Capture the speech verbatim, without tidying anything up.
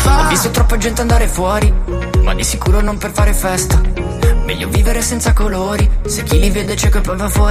Ho visto troppa gente andare fuori, ma di sicuro non per fare festa. Meglio vivere senza colori, se chi li vede c'è che poi va fuori.